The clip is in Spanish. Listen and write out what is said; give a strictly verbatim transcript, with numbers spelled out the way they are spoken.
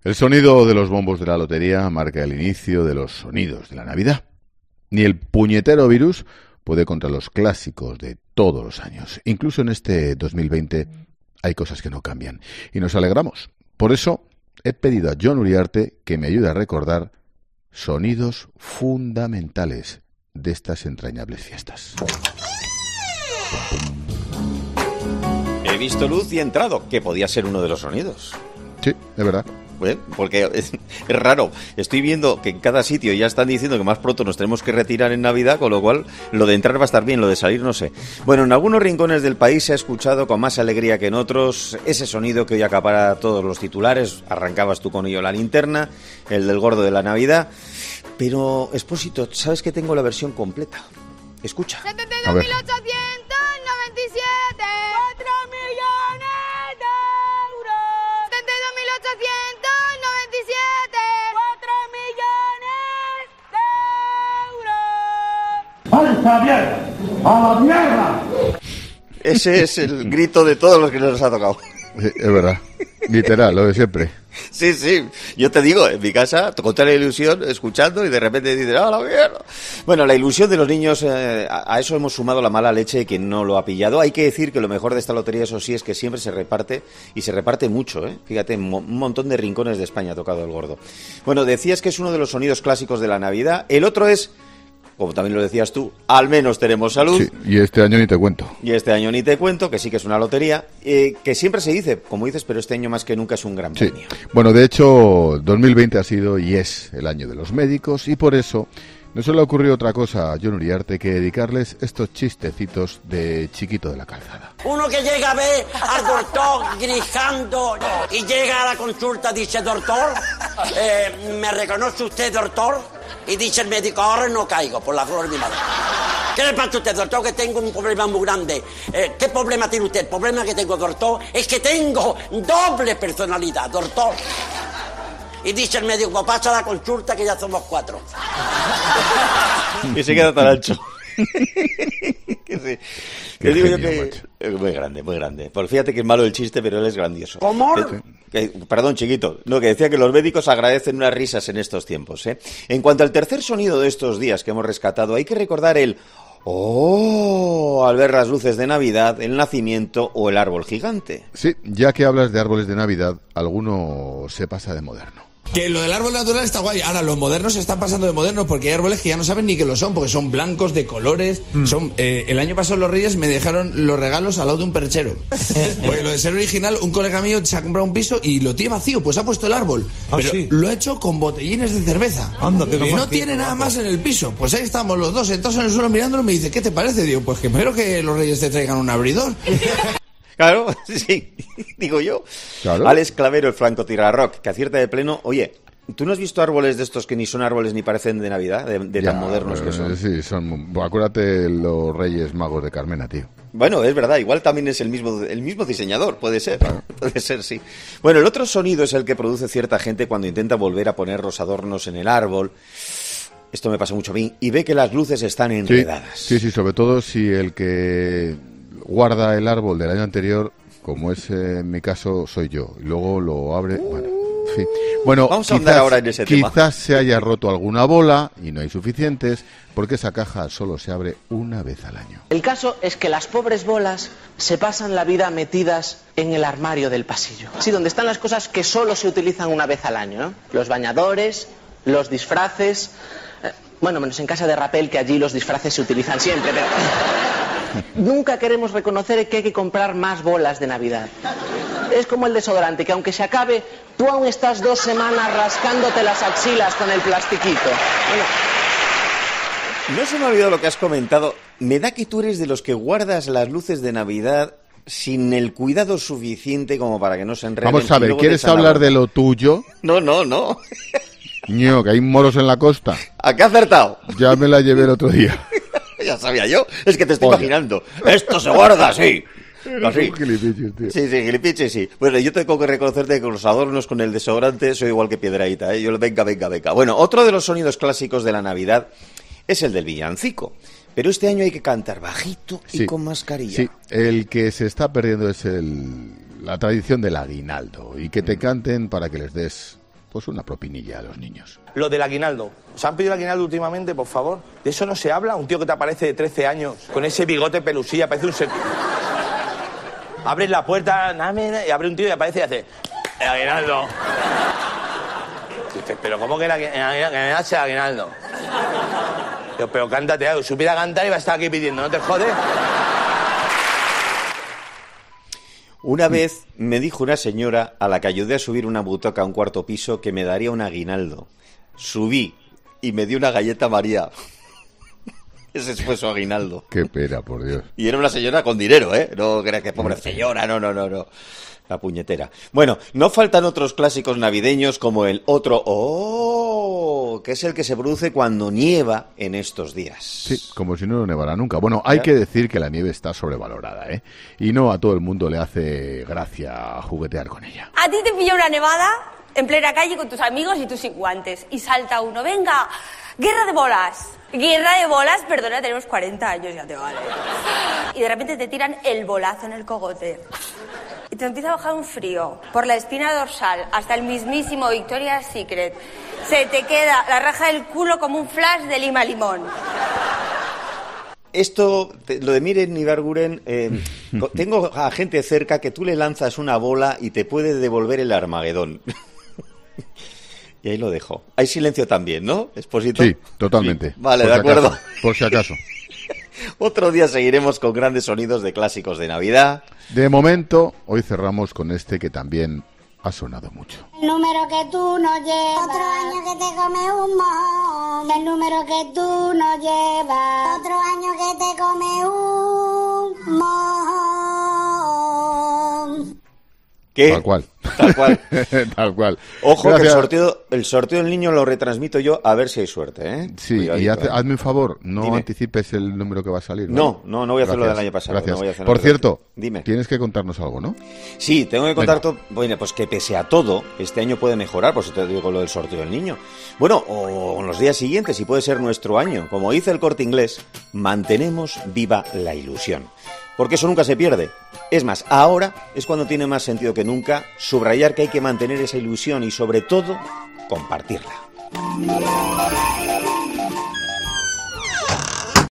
El sonido de los bombos de la lotería marca el inicio de los sonidos de la Navidad. Ni el puñetero virus puede contra los clásicos de todos los años. Incluso en este dos mil veinte hay cosas que no cambian y nos alegramos. Por eso he pedido a Jon Uriarte que me ayude a recordar sonidos fundamentales de estas entrañables fiestas. He visto luz y he entrado, que podía ser uno de los sonidos. Sí, es verdad. ¿Eh? Porque es, es raro. Estoy viendo que en cada sitio ya están diciendo que más pronto nos tenemos que retirar en Navidad, con lo cual lo de entrar va a estar bien, lo de salir no sé. Bueno, en algunos rincones del país se ha escuchado con más alegría que en otros ese sonido que hoy acapara todos los titulares. Arrancabas tú con ello la linterna, el del gordo de la Navidad. Pero, Expósito, ¿sabes que tengo la versión completa? Escucha. setenta y dos mil ochocientos noventa y siete. cuatro millones de euros. setenta y dos mil ochocientos noventa y siete. cuatro millones de euros. ¡A la mierda! ¡A la mierda! Ese es el grito de todos los que nos ha tocado. Sí, es verdad. Literal, lo de siempre. Sí, sí. Yo te digo, en mi casa, te conté la ilusión escuchando y de repente dices, ¡ah, la mierda! Bueno, la ilusión de los niños, eh, a eso hemos sumado la mala leche de quien no lo ha pillado. Hay que decir que lo mejor de esta lotería, eso sí, es que siempre se reparte y se reparte mucho, ¿eh? Fíjate, en mo- un montón de rincones de España ha tocado el gordo. Bueno, decías que es uno de los sonidos clásicos de la Navidad. El otro es, como también lo decías tú, al menos tenemos salud. Sí, y este año ni te cuento. Y este año ni te cuento, que sí que es una lotería, eh, que siempre se dice, como dices, pero este año más que nunca es un gran Sí. premio. Bueno, de hecho, dos mil veinte ha sido y es el año de los médicos y por eso no se le ha ocurrido otra cosa a Jon Uriarte que dedicarles estos chistecitos de Chiquito de la Calzada. Uno que llega a ver al doctor gritando y llega a la consulta dice, doctor, eh, ¿me reconoce usted, doctor? Y dice el médico, ahora no caigo por la flor de mi madre. ¿Qué le pasa a usted, doctor? Que tengo un problema muy grande. Eh, ¿Qué problema tiene usted? El problema que tengo, doctor, es que tengo doble personalidad, doctor. Y dice el médico, pues pasa a la consulta que ya somos cuatro. Y se queda tan ancho. Que sí. Qué Te digo yo genio, que macho. eh, muy grande, muy grande. Porque fíjate que es malo el chiste, pero él es grandioso. ¿Cómo? Que- que- perdón, chiquito. No, que decía que los médicos agradecen unas risas en estos tiempos, ¿eh? En cuanto al tercer sonido de estos días que hemos rescatado, hay que recordar el ¡oh! Al ver las luces de Navidad, el nacimiento o el árbol gigante. Sí, ya que hablas de árboles de Navidad, alguno se pasa de moderno. Que lo del árbol natural está guay. Ahora, los modernos se están pasando de modernos porque hay árboles que ya no saben ni que lo son, porque son blancos, de colores. Mm. Son eh, el año pasado los Reyes me dejaron los regalos al lado de un perchero. Porque lo de ser original, un colega mío se ha comprado un piso y lo tiene vacío, pues ha puesto el árbol. ¿Ah, pero sí? lo ha hecho con botellines de cerveza. Anda, qué y no fácil, tiene nada guapo. más en el piso. Pues ahí estamos los dos sentados en el suelo mirándolo y me dice, ¿qué te parece? Digo, pues que espero que los Reyes te traigan un abridor. Claro, sí, digo yo. Claro. Alex Clavero, el francotirarrock, que acierta de pleno. Oye, ¿tú no has visto árboles de estos que ni son árboles ni parecen de Navidad, de, de Ya, tan modernos que eh, son? Sí, son. Acuérdate los Reyes Magos de Carmena, tío. Bueno, es verdad, igual también es el mismo el mismo diseñador, puede ser, puede ser, sí. Bueno, el otro sonido es el que produce cierta gente cuando intenta volver a poner los adornos en el árbol. Esto me pasa mucho a mí, y ve que las luces están Sí, enredadas. sí, sí, sobre todo si el que guarda el árbol del año anterior, como es eh, en mi caso, soy yo. Y luego lo abre. Bueno, en fin. Bueno, Vamos a ahondar ahora en ese tema. Quizás se haya roto alguna bola y no hay suficientes, porque esa caja solo se abre una vez al año. El caso es que las pobres bolas se pasan la vida metidas en el armario del pasillo. Sí, donde están las cosas que solo se utilizan una vez al año, ¿no? Los bañadores, los disfraces. eh, Bueno, menos en casa de Rapel, que allí los disfraces se utilizan siempre, pero nunca queremos reconocer que hay que comprar más bolas de Navidad. Es como el desodorante, que aunque se acabe, tú aún estás dos semanas rascándote las axilas con el plastiquito. Bueno, No se me ha olvidado lo que has comentado. Me da que tú eres de los que guardas las luces de Navidad sin el cuidado suficiente como para que no se enreden. Vamos a y ver, luego ¿quieres te echan la hablar bronca. de lo tuyo? No, no, no. Ño, que hay moros en la costa. ¿A qué ha acertado? Ya me la llevé el otro día. Ya sabía yo. Es que te estoy Oye. imaginando. Esto se guarda así. Así. Un gilipichis, tío. Sí, sí, gilipiche, sí. Bueno, yo tengo que reconocerte que con los adornos, con el desodorante, soy igual que Piedrahita, ¿eh? Yo le venga, venga, venga. Bueno, otro de los sonidos clásicos de la Navidad es el del villancico. Pero este año hay que cantar bajito y Sí, con mascarilla. Sí, el que se está perdiendo es el, la tradición del aguinaldo y que te canten para que les des pues una propinilla a los niños. Lo del aguinaldo. ¿Os han pedido el aguinaldo últimamente, por favor? ¿De eso no se habla? Un tío que te aparece de trece años, con ese bigote pelusilla, parece un... Sec... Abres la puerta, y abre un tío y aparece y hace... ¡El aguinaldo! Dices, pero ¿cómo que el aguinaldo? El aguinaldo. Yo, pero cántate algo. Supiera cantar y va a estar aquí pidiendo, ¿no te jodes? Una vez me dijo una señora a la que ayudé a subir una butaca a un cuarto piso que me daría un aguinaldo. Subí y me dio una galleta María. Ese fue su aguinaldo. Qué pena, por Dios. Y era una señora con dinero, ¿eh? No creas que pobre señora, no, no, no, no. La puñetera. Bueno, no faltan otros clásicos navideños como el otro ¡oh!, que es el que se produce cuando nieva en estos días. Sí, como si no nevara nunca. Bueno, hay que decir que la nieve está sobrevalorada, ¿eh? Y no a todo el mundo le hace gracia juguetear con ella. A ti te pilla una nevada en plena calle con tus amigos y tú sin guantes. Y salta uno, venga, guerra de bolas. Guerra de bolas, perdona, tenemos cuarenta años, ya te vale. Y de repente te tiran el bolazo en el cogote. Y te empieza a bajar un frío por la espina dorsal hasta el mismísimo Victoria's Secret. Se te queda la raja del culo como un flash de Lima Limón. Esto, te, lo de Miren Ibarguren, eh, tengo a gente cerca que tú le lanzas una bola y te puede devolver el Armagedón. Y ahí lo dejo. Hay silencio también, ¿no, Esposito? Sí, totalmente. Sí. Vale, por de si acuerdo. Acaso, por si acaso. Otro día seguiremos con grandes sonidos de clásicos de Navidad. De momento, hoy cerramos con este que también ha sonado mucho. El número que tú no llevas, otro año que te come un mojón. El número que tú no llevas, otro año que te come un mojón. ¿Qué? Tal cual. Tal cual. Tal cual. Ojo, Gracias. que el sorteo, el sorteo del niño lo retransmito yo a ver si hay suerte, ¿eh? Sí, Cuidadito, y haz, ¿eh? hazme un favor, no Dime. anticipes el número que va a salir. No, no, no voy a hacer lo Gracias, del año pasado. Gracias. No voy a hacer Por nada. cierto, Dime. tienes que contarnos algo, ¿no? Sí, tengo que contar Venga. todo. Bueno, pues que pese a todo, este año puede mejorar, por eso te digo lo del sorteo del niño. Bueno, o en los días siguientes, y puede ser nuestro año. Como dice el Corte Inglés, mantenemos viva la ilusión. Porque eso nunca se pierde. Es más, ahora es cuando tiene más sentido que nunca subrayar que hay que mantener esa ilusión y, sobre todo, compartirla.